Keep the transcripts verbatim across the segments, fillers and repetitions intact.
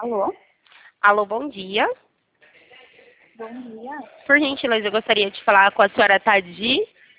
Alô? Alô, bom dia. Bom dia. Por gentileza, eu gostaria de falar com a senhora Tadi.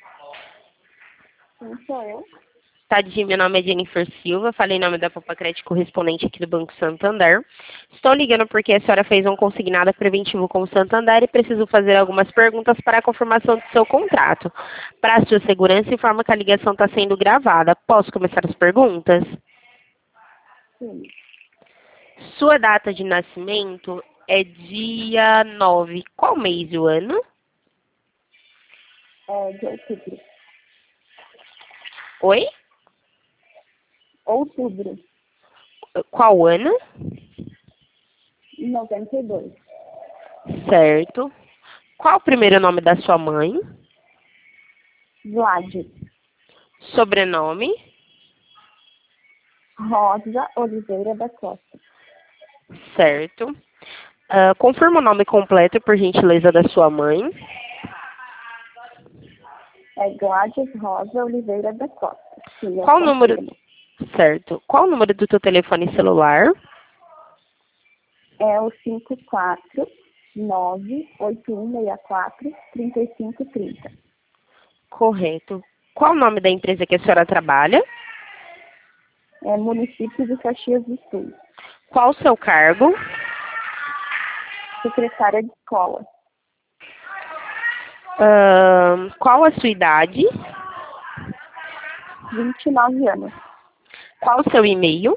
Sim, sou eu. Tadi, meu nome é Jennifer Silva, falei em nome da Popacred correspondente aqui do Banco Santander. Estou ligando porque a senhora fez um consignado preventivo com o Santander e preciso fazer algumas perguntas para a confirmação do seu contrato. Para a sua segurança, informa que a ligação está sendo gravada. Posso começar as perguntas? Sim. Sua data de nascimento é dia nove. Qual mês e o ano? É de outubro. Oi? Outubro. Qual ano? noventa e dois. Certo. Qual o primeiro nome da sua mãe? Vlad. Sobrenome? Rosa Oliveira da Costa. Certo. Ah, confirma o nome completo, por gentileza, da sua mãe. É Gladys Rosa Oliveira da Costa. Sim, eu Qual o número... confirmo. Certo. Qual o número do teu telefone celular? É o cinco quatro nove oito um seis quatro três cinco três zero. Correto. Qual o nome da empresa que a senhora trabalha? É município de Caxias do Sul. Qual o seu cargo? Secretária de escola. Ah, qual a sua idade? vinte e nove anos. Qual o seu e-mail?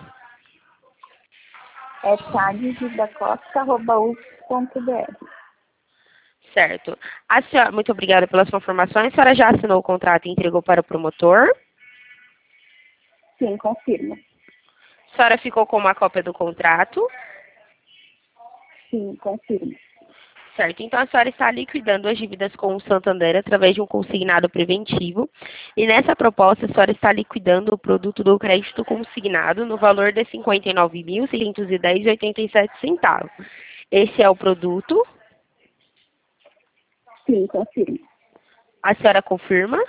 É tadesdacosta arroba u ponto br. Certo. A senhora, muito obrigada pelas suas informações. A senhora já assinou o contrato e entregou para o promotor? Sim, confirmo. A senhora ficou com uma cópia do contrato? Sim, confirmo. Certo. Então, a senhora está liquidando as dívidas com o Santander através de um consignado preventivo. E nessa proposta, a senhora está liquidando o produto do crédito consignado no valor de cinquenta e nove mil, seiscentos e dez reais e oitenta e sete centavos. Esse é o produto. Sim, confirmo. A senhora confirma?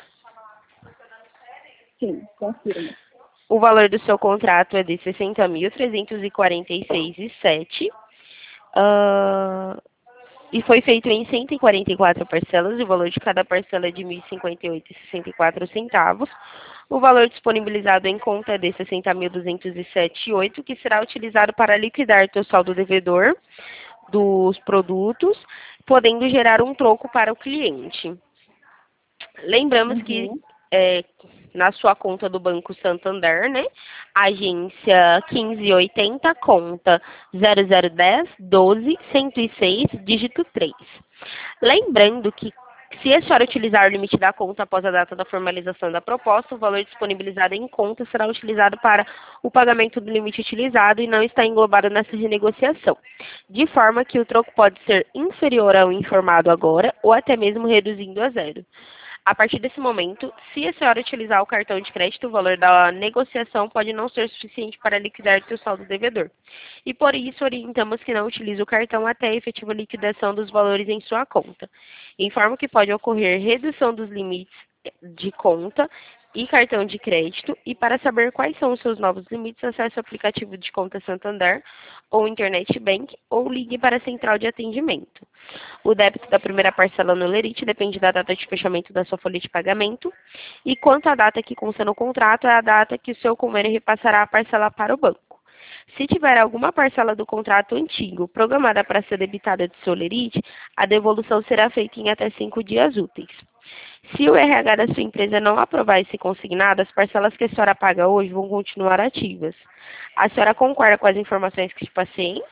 Sim, confirmo. O valor do seu contrato é de sessenta mil, trezentos e quarenta e seis reais e sete centavos. Ah, e foi feito em cento e quarenta e quatro parcelas, e o valor de cada parcela é de mil e cinquenta e oito reais e sessenta e quatro centavos. O valor disponibilizado em conta é de sessenta mil, duzentos e sete reais e oito centavos, que será utilizado para liquidar o saldo devedor dos produtos, podendo gerar um troco para o cliente. Lembramos que Uhum. é, na sua conta do Banco Santander, né? Agência quinze oitenta, conta zero zero um zero, doze, cento e seis, dígito três. Lembrando que se a senhora utilizar o limite da conta após a data da formalização da proposta, o valor disponibilizado em conta será utilizado para o pagamento do limite utilizado e não está englobado nessa renegociação, de forma que o troco pode ser inferior ao informado agora ou até mesmo reduzindo a zero. A partir desse momento, se a senhora utilizar o cartão de crédito, o valor da negociação pode não ser suficiente para liquidar seu saldo devedor. E por isso orientamos que não utilize o cartão até a efetiva liquidação dos valores em sua conta. Informo que pode ocorrer redução dos limites de conta e cartão de crédito, e para saber quais são os seus novos limites, acesse o aplicativo de conta Santander ou Internet Bank ou ligue para a central de atendimento. O débito da primeira parcela no Lerite depende da data de fechamento da sua folha de pagamento, e quanto à data que consta no contrato, é a data que o seu convênio repassará a parcela para o banco. Se tiver alguma parcela do contrato antigo programada para ser debitada de seu Lerite, a devolução será feita em até cinco dias úteis. Se o R H da sua empresa não aprovar esse consignado, as parcelas que a senhora paga hoje vão continuar ativas. A senhora concorda com as informações que te passei?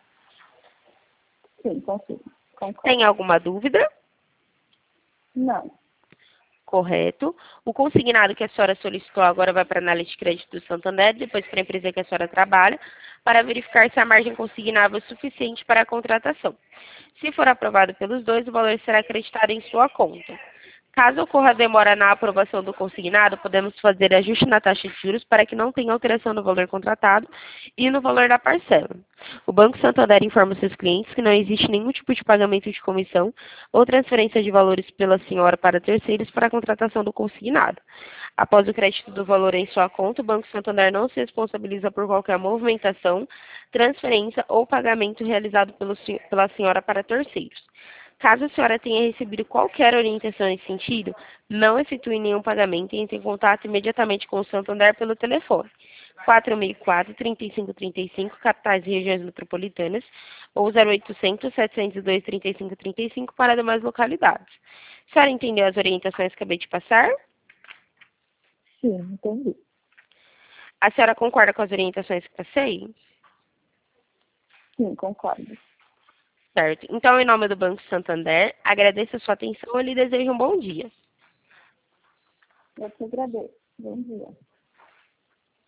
Sim, confirmo. Concordo. Tem alguma dúvida? Não. Correto. O consignado que a senhora solicitou agora vai para a análise de crédito do Santander, depois para a empresa que a senhora trabalha, para verificar se a margem consignável é suficiente para a contratação. Se for aprovado pelos dois, o valor será acreditado em sua conta. Caso ocorra demora na aprovação do consignado, podemos fazer ajuste na taxa de juros para que não tenha alteração no valor contratado e no valor da parcela. O Banco Santander informa seus clientes que não existe nenhum tipo de pagamento de comissão ou transferência de valores pela senhora para terceiros para a contratação do consignado. Após o crédito do valor em sua conta, o Banco Santander não se responsabiliza por qualquer movimentação, transferência ou pagamento realizado pelo, pela senhora para terceiros. Caso a senhora tenha recebido qualquer orientação nesse sentido, não efetue nenhum pagamento e entre em contato imediatamente com o Santander pelo telefone quatro seis quatro, três cinco três cinco, capitais e regiões metropolitanas, ou zero oitocentos, setecentos e dois, trinta e cinco trinta e cinco para demais localidades. A senhora entendeu as orientações que acabei de passar? Sim, entendi. A senhora concorda com as orientações que passei? Sim, concordo. Certo. Então, em nome do Banco Santander, agradeço a sua atenção e lhe desejo um bom dia. Eu te agradeço. Bom dia.